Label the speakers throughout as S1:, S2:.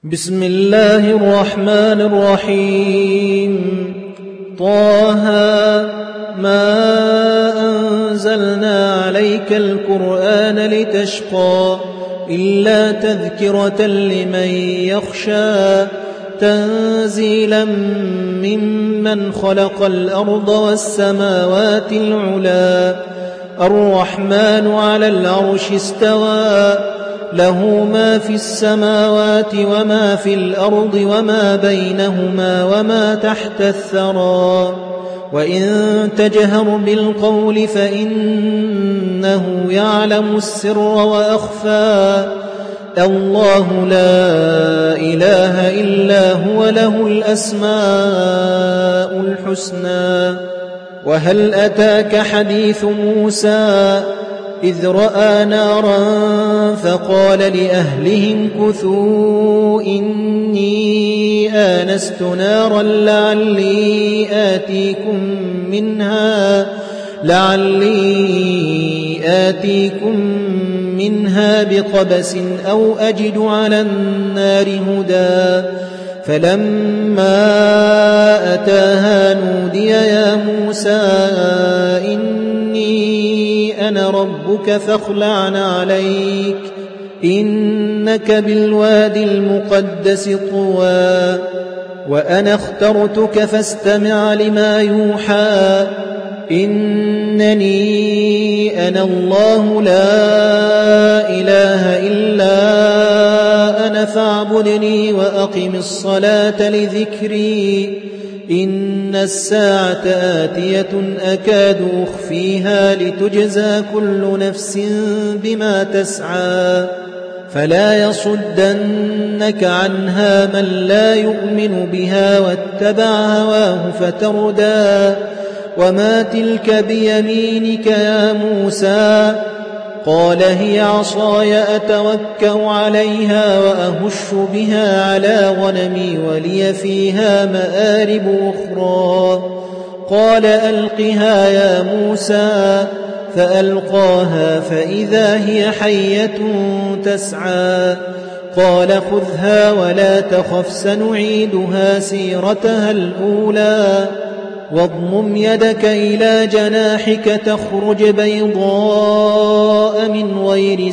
S1: بسم الله الرحمن الرحيم. طه ما أنزلنا عليك القرآن لتشقى إلا تذكرة لمن يخشى تنزيلا ممن خلق الأرض والسماوات العلا الرحمن على العرش استوى له ما في السماوات وما في الأرض وما بينهما وما تحت الثرى وإن تجهر بالقول فإنه يعلم السر وأخفى الله لا إله إلا هو له الأسماء الحسنى. وهل أتاك حديث موسى إذ رأى نارا فقال لأهلهم كثوا إني آنست نارا لعلي آتيكم منها بقبس أو أجد على النار هدى فلما أتاها نودي يا موسى إني أنا ربك فاخلع عليك إنك بالوادي المقدس طوى وأنا اخترتك فاستمع لما يوحى إنني أنا الله لا إله إلا أنا فاعبدني وأقم الصلاة لذكري إن الساعة آتية أكاد أخفيها لتجزى كل نفس بما تسعى فلا يصدنك عنها من لا يؤمن بها واتبع هواه فتردى وما تلك بيمينك يا موسى قال هي عصاي أتوكأ عليها وأهش بها على غنمي ولي فيها مآرب أخرى قال ألقها يا موسى فألقاها فإذا هي حية تسعى قال خذها ولا تخف سنعيدها سيرتها الأولى واضمم يدك إلى جناحك تخرج بيضاء من غير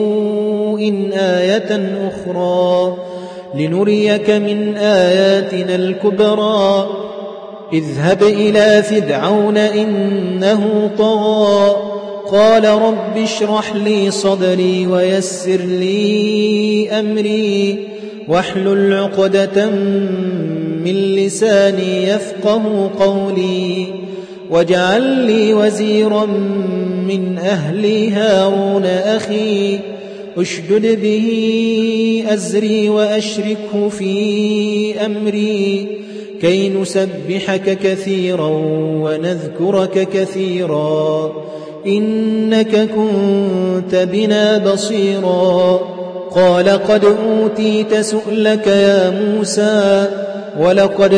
S1: سوء آية أخرى لنريك من آياتنا الكبرى اذهب إلى فرعون إنه طغى قال رب اشرح لي صدري ويسر لي أمري واحلل عقدة من لساني يفقه قولي واجعل لي وزيرا من أهلي هارون أخي اشدد به أزري وأشركه في أمري كي نسبحك كثيرا ونذكرك كثيرا إنك كنت بنا بصيرا قال قد أوتيت سؤلك يا موسى ولقد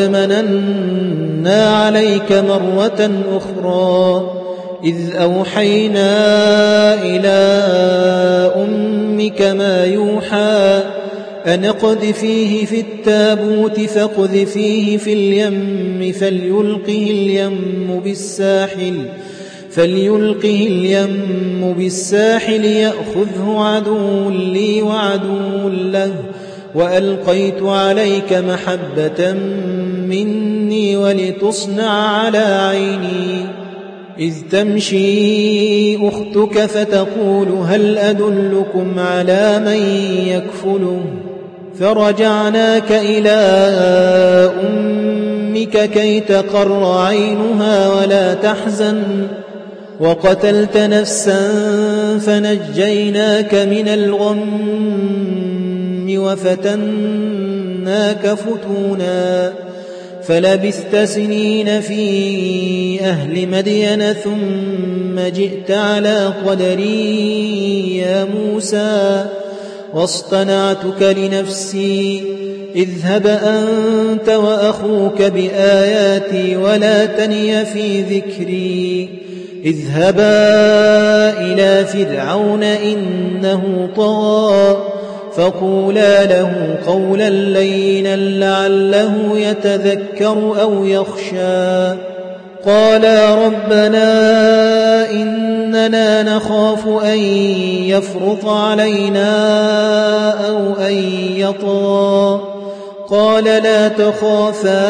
S1: مننا عليك مرة أخرى إذ أوحينا إلى أمك ما يوحى أن اقذفيه في التابوت فاقذفيه في اليم فليلقه اليم بالساحل يأخذه عدو لي وعدو له وألقيت عليك محبة مني ولتصنع على عيني إذ تمشي أختك فتقول هل أدلكم على من يكفله فرجعناك إلى أمك كي تقر عينها ولا تحزن وقتلت نفسا فنجيناك من الغم وفتناك فتونا فلبثت سنين في أهل مدين ثم جئت على قدري يا موسى واصطنعتك لنفسي اذهب أنت وأخوك بآياتي ولا تني في ذكري اذهبا إلى فرعون إنه طغى فقولا له قولا لينا لعله يتذكر أو يخشى. قالا ربنا إننا نخاف أن يفرط علينا أو أن يطغى. قال لا تخافا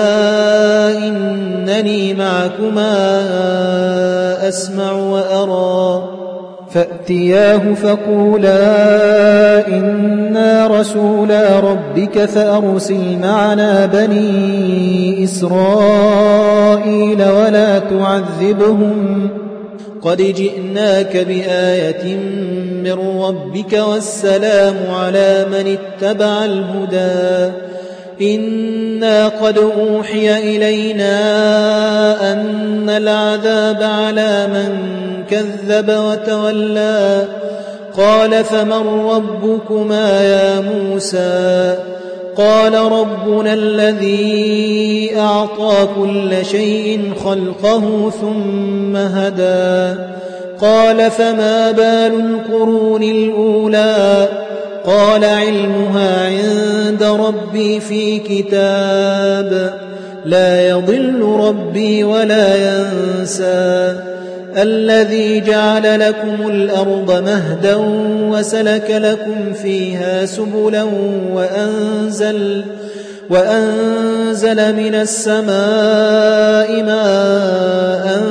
S1: إنني معكما أسمع وأرى. فأتياه فقولا إنا رسولا ربك فأرسل معنا بني إسرائيل ولا تعذبهم قد جئناك بآية من ربك والسلام على من اتبع الهدى. إنا قد أوحي إلينا أن العذاب على من كذب وتولى. قال فمن ربكما يا موسى؟ قال ربنا الذي أعطى كل شيء خلقه ثم هدى. قال فما بال القرون الأولى؟ قال علمها عند ربي في كتاب لا يضل ربي ولا ينسى. الذي جعل لكم الأرض مهدا وسلك لكم فيها سبلا وأنزل من السماء ماء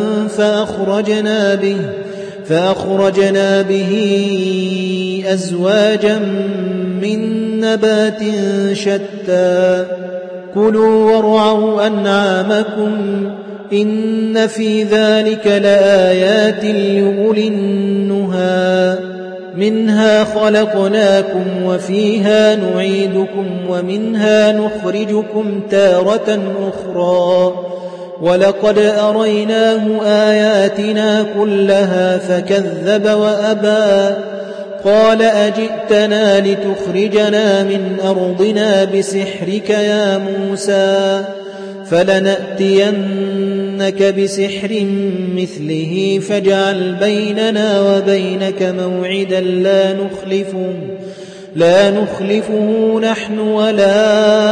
S1: فأخرجنا به أزواجا من نبات شتى. كلوا وارعوا أنعامكم إن في ذلك لآيات لأولي النهى. منها خلقناكم وفيها نعيدكم ومنها نخرجكم تارة أخرى. ولقد أريناه آياتنا كلها فكذب وأبى. قال أجئتنا لتخرجنا من أرضنا بسحرك يا موسى؟ فلنأتينك بسحر مثله فاجعل بيننا وبينك موعدا لا نخلفه نحن ولا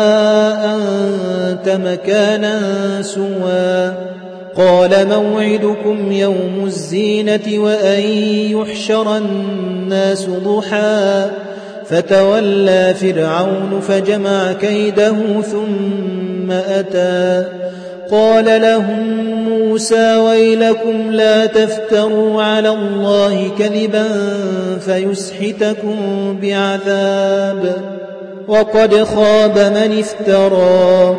S1: أنت مكانا سوى. قال موعدكم يوم الزينة وأن يحشر الناس ضحى. فتولى فرعون فجمع كيده ثم أتى. قال لهم موسى ويلكم لا تفتروا على الله كذبا فيسحتكم بعذاب وقد خاب من افترى.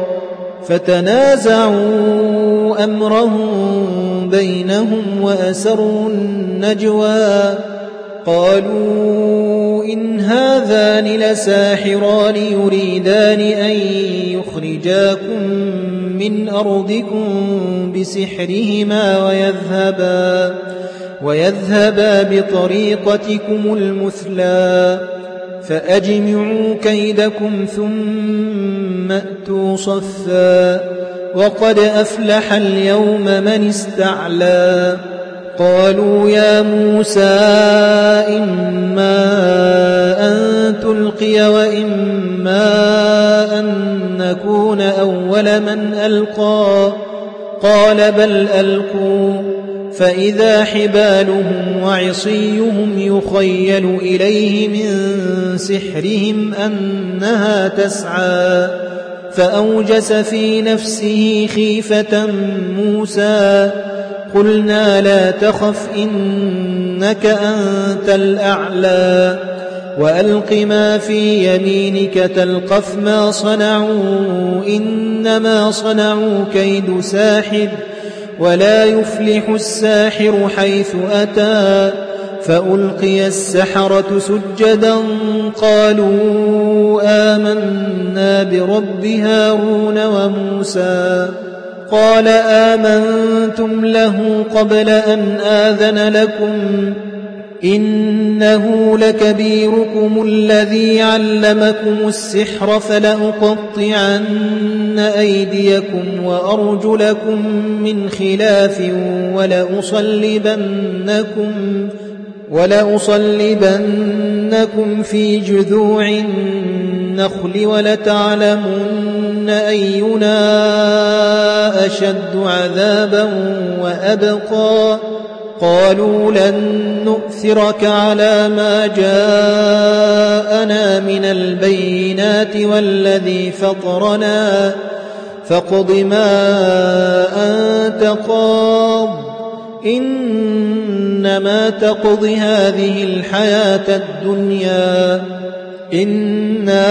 S1: فتنازعوا أمرهم بينهم وأسروا النجوى. قالوا إن هذان لساحران يريدان أن يخرجاكم من أرضكم بسحرهما ويذهبا بطريقتكم المثلى. فأجمعوا كيدكم ثم أتوا صفا وقد أفلح اليوم من استعلى. قالوا يا موسى إما أن تلقي وإما أن نكون أول من ألقى. قال بل ألقوا. فإذا حبالهم وعصيهم يخيل إليه من سحرهم أنها تسعى. فأوجس في نفسه خيفة موسى. قلنا لا تخف إنك أنت الأعلى وألق ما في يمينك تلقف ما صنعوا إنما صنعوا كيد ساحر ولا يفلح الساحر حيث أتى. فألقي السحرة سجدا قالوا آمنا برب هارون وموسى. قال آمنتم له قبل أن آذن لكم إنه لكبيركم الذي علمكم السحر فلأقطعن أيديكم ولأصلبنكم في جذوع النخل ولتعلمن أينا أشد عذابا وأبقى قالوا لن نؤثرك على ما جاءنا من البينات والذي فطرنا فاقض ما أنت قاض إنما تقضي هذه الحياة الدنيا إنا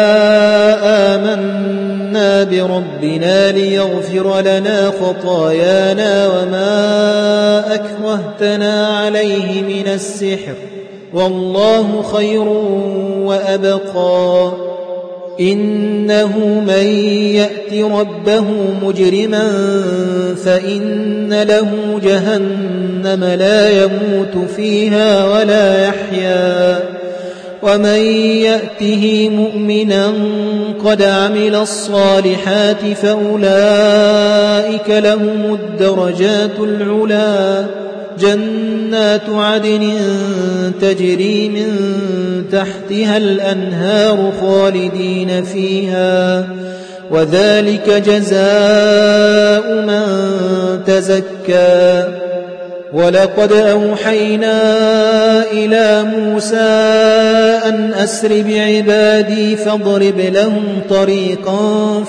S1: آمنا بربنا ليغفر لنا خطايانا وما أكرهتنا عليه من السحر والله خير وأبقى إنه من يأت ربه مجرما فإن له جهنم لا يموت فيها ولا يحيا ومن يأته مؤمنا قد عمل الصالحات فأولئك لهم الدرجات العلا جنات عدن تجري من تحتها الأنهار خالدين فيها وذلك جزاء من تزكى ولقد أوحينا إلى موسى أن أسر بعبادي فاضرب لهم طريقا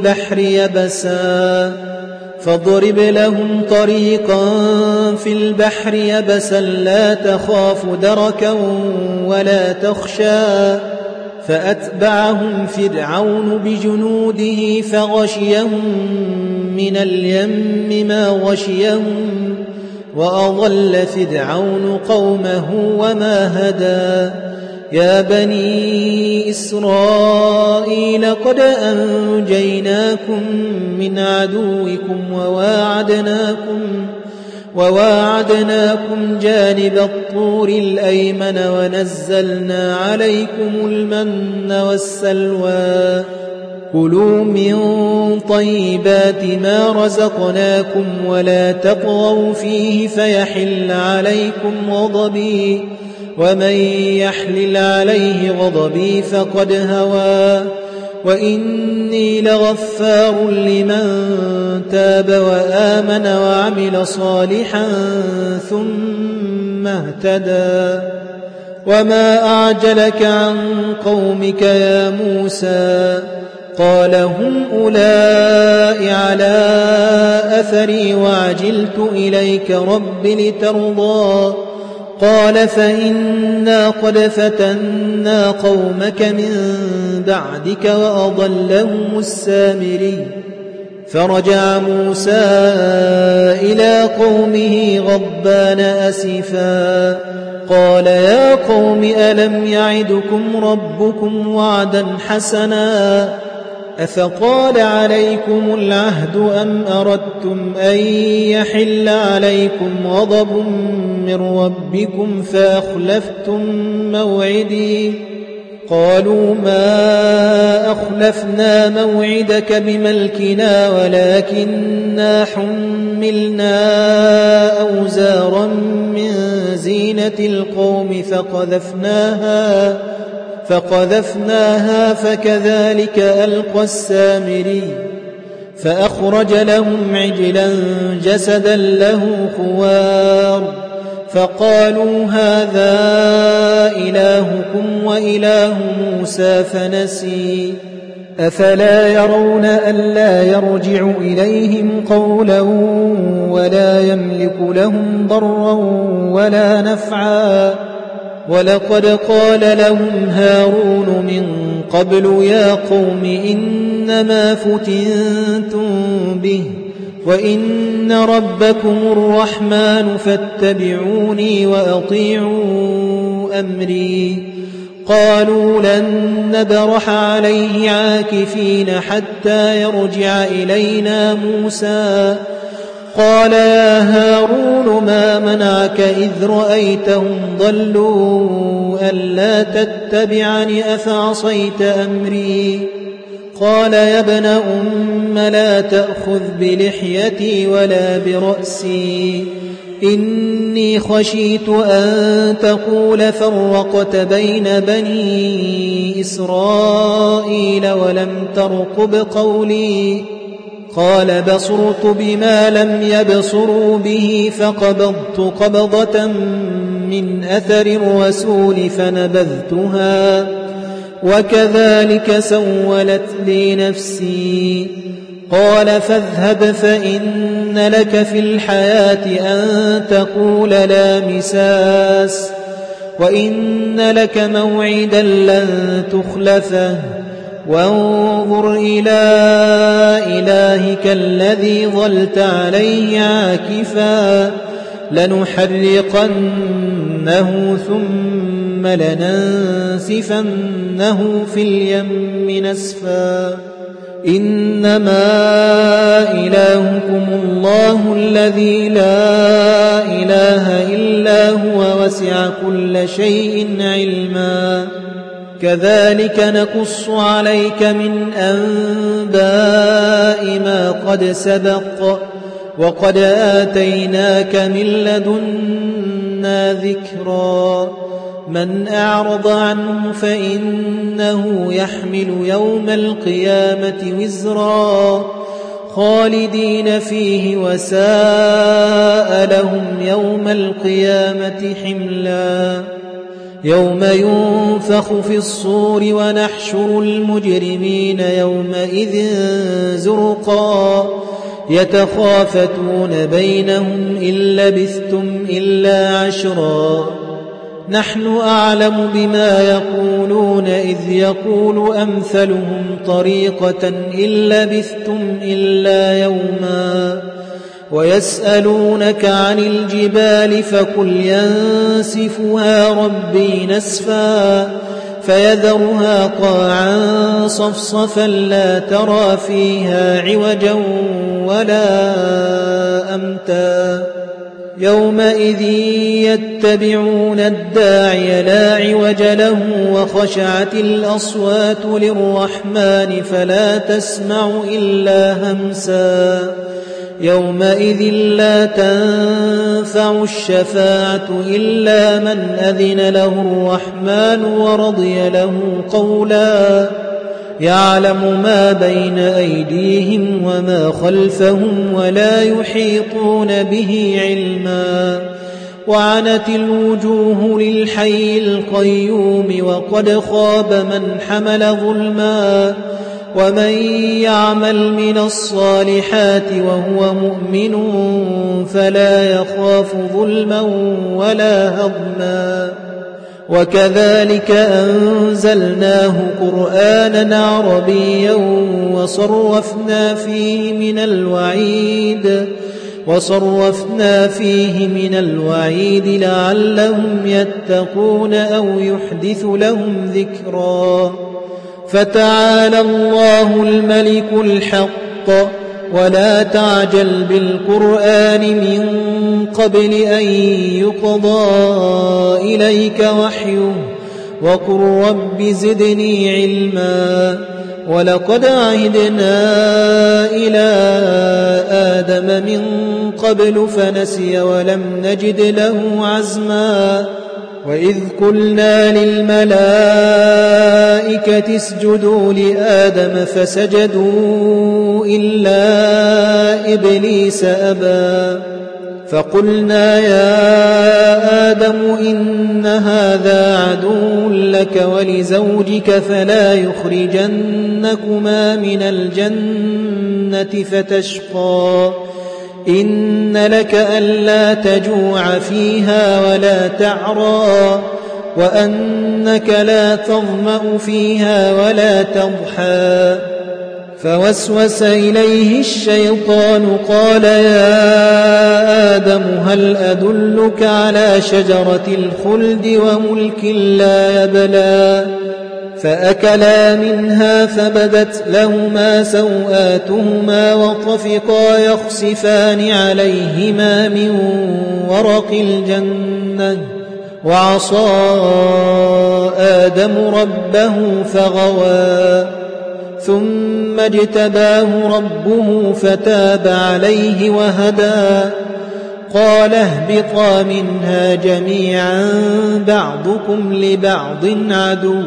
S1: في البحر يبسا لا تخاف دركا ولا تخشى فأتبعهم فرعون بجنوده فغشيهم من اليم ما غشيهم وأضل فرعون قومه وما هدى يا بني إسرائيل قد أنجيناكم من عدوكم وواعدناكم جانب الطور الأيمن ونزلنا عليكم المن والسلوى كلوا من طيبات ما رزقناكم ولا تطغوا فيه فيحل عليكم غضبي ومن يحلل عليه غضبي فقد هوى وإني لغفار لمن تاب وآمن وعمل صالحا ثم اهتدى وما أعجلك عن قومك يا موسى قال هم أولئك على أثري وعجلت إليك رب لترضى قال فإنا قد فتنا قومك من بعدك وأضلهم السامري فرجع موسى إلى قومه غضبان أسفا قال يا قوم ألم يعدكم ربكم وعدا حسنا أفقال عليكم العهد أم أردتم أن يحل عليكم غضب من ربكم فأخلفتم موعدي قالوا ما أخلفنا موعدك بملكنا ولكننا حملنا أوزارا من زينة القوم فقذفناها فكذلك ألقى السامري فأخرج لهم عجلا جسدا له خوار فقالوا هذا إلهكم وإله موسى فنسي أفلا يرون ألا يرجع إليهم قولا ولا يملك لهم ضرا ولا نفعا ولقد قال لهم هارون من قبل يا قوم إنما فتنتم به وإن ربكم الرحمن فاتبعوني وأطيعوا أمري قالوا لن نبرح عليه عاكفين حتى يرجع إلينا موسى قال يا هارون ما منعك إذ رأيتهم ضلوا ألا تتبعني أفعصيت أمري قال يا ابن أم لا تأخذ بلحيتي ولا برأسي إني خشيت أن تقول فرقت بين بني إسرائيل ولم ترقب قولي. قال بصرت بما لم يبصروا به فقبضت قبضة من أثر الرسول فنبذتها وكذلك سولت لي نفسي. قال فاذهب فإن لك في الحياة أن تقول لا مساس وإن لك موعدا لن تخلفه وانظر إلى إلهك الذي ظلت عليه عاكفا لنحرقنه ثم لننسفنه في اليم نسفا. إنما إلهكم الله الذي لا إله إلا هو وسع كل شيء علما. كذلك نقص عليك من أنباء ما قد سبق وقد آتيناك من لدنا ذكرا. من أعرض عنه فإنه يحمل يوم القيامة وزرا خالدين فيه وساء لهم يوم القيامة حملا. يوم ينفخ في الصور ونحشر المجرمين يومئذ زرقا يتخافتون بينهم إن لبثتم إلا عشرا. نحن أعلم بما يقولون إذ يقول أمثلهم طريقة إن لبثتم إلا يوما. ويسألونك عن الجبال فقل ينسفها ربي نسفا فيذرها قاعا صفصفا لا ترى فيها عوجا ولا أمتا. يومئذ يتبعون الداعي لا عوج له وخشعت الأصوات للرحمن فلا تسمع إلا همسا. يومئذ لا تنفع الشفاعة إلا من أذن له الرحمن ورضي له قولا. يعلم ما بين أيديهم وما خلفهم ولا يحيطون به علما. وعنت الوجوه للحي القيوم وقد خاب من حمل ظلما. ومن يعمل من الصالحات وهو مؤمن فلا يخاف ظلما ولا هضما. وكذلك أنزلناه قرآنا عربيا وصرفنا فيه من الوعيد لعلهم يتقون أو يحدث لهم ذكرا. فتعالى الله الملك الحق ولا تعجل بالقرآن من قبل أن يقضى إليك وحيه وقل رب زدني علما. ولقد عهدنا إلى آدم من قبل فنسي ولم نجد له عزما. وإذ قلنا للملائكة اسجدوا لآدم فسجدوا إلا إبليس أبى. فقلنا يا آدم إن هذا عدو لك ولزوجك فلا يخرجنكما من الجنة فتشقى. إن لك ألا تجوع فيها ولا تعرى وأنك لا تظمأ فيها ولا تضحى. فوسوس إليه الشيطان قال يا آدم هل أدلك على شجرة الخلد وملك لا يبلى. فأكلا منها فبدت لهما سوآتهما وطفقا يخصفان عليهما من ورق الجنة. وعصى آدم ربه فغوى ثم اجتباه ربه فتاب عليه وهدى. قال اهبطا منها جميعا بعضكم لبعض عدو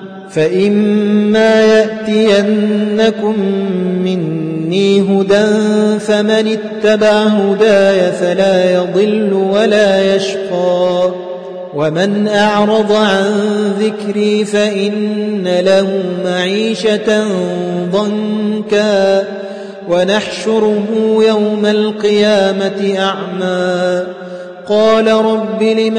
S1: فإما يأتينكم مني هدى فمن اتبع هداي فلا يضل ولا يشقى ومن أعرض عن ذكري فإن له معيشة ضنكا ونحشره يوم القيامة أعمى قال رب لم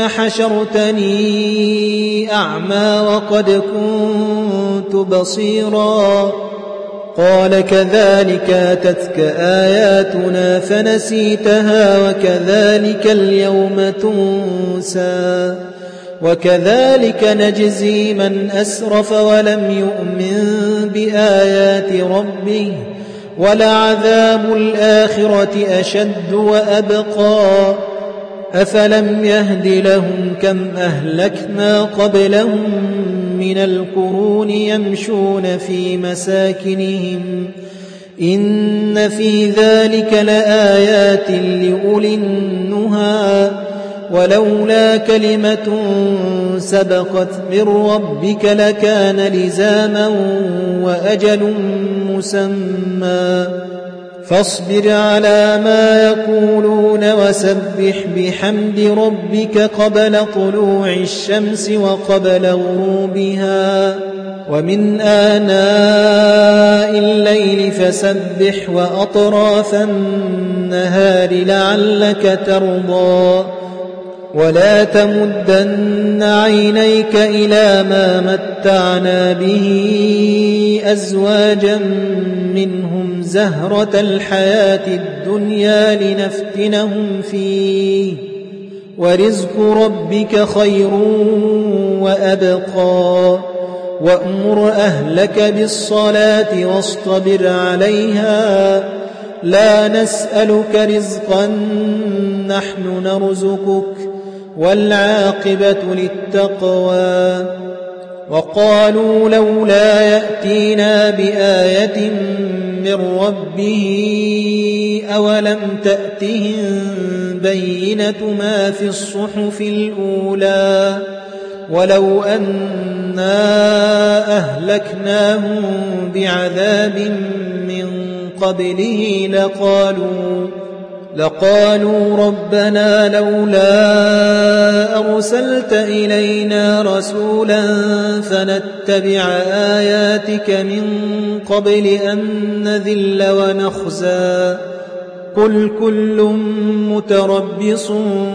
S1: حشرتني أعمى وقد كنت بصيرا قال كذلك أتتك آياتنا فنسيتها وكذلك اليوم تنسى وكذلك نجزي من أسرف ولم يؤمن بآيات ربه ولعذاب الآخرة أشد وأبقى أفلم يهد لهم كم أهلكنا قبلهم من القرون يمشون في مساكنهم إن في ذلك لآيات لأولي النهى ولولا كلمة سبقت من ربك لكان لزاما وأجل مسمى فاصبر على ما يقولون وسبح بحمد ربك قبل طلوع الشمس وقبل غروبها ومن آناء الليل فسبح وأطراف النهار لعلك ترضى ولا تمدن عينيك إلى ما متعنا به أزواجا منهم زهرة الحياة الدنيا لنفتنهم فيه ورزق ربك خير وأبقى وأمر أهلك بالصلاة واصطبر عليها لا نسألك رزقا نحن نرزقك والعاقبة للتقوى وقالوا لولا يأتينا بآية من ربه أولم تأتهم بينة ما في الصحف الأولى ولو أنا أهلكناهم بعذاب من قبله لقالوا ربنا لولا أرسلت إلينا رسولا فنتبع آياتك من قبل أن نذل ونخزى قل كل متربص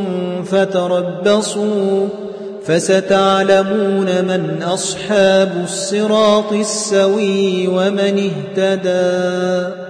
S1: فتربصوا فستعلمون من أصحاب الصراط السوي ومن اهتدى